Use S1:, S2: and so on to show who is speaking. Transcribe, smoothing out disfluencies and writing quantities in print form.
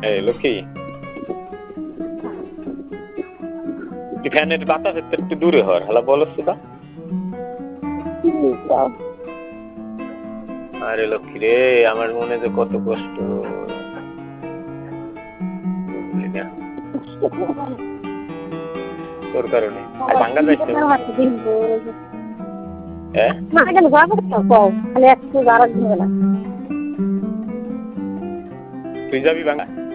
S1: এই লক্ষ্মী, তুই ফ্যানের বাতাসের থেকে একটু দূরে হর, হালা বলস তো। আরে লক্ষ্মী রে, আমার মনে যে কত কষ্ট, বুঝলি না তোর কারণে। আর ভাঙ্গা যাইস না। হ্যাঁ তুই যাবি ভাঙ্গা?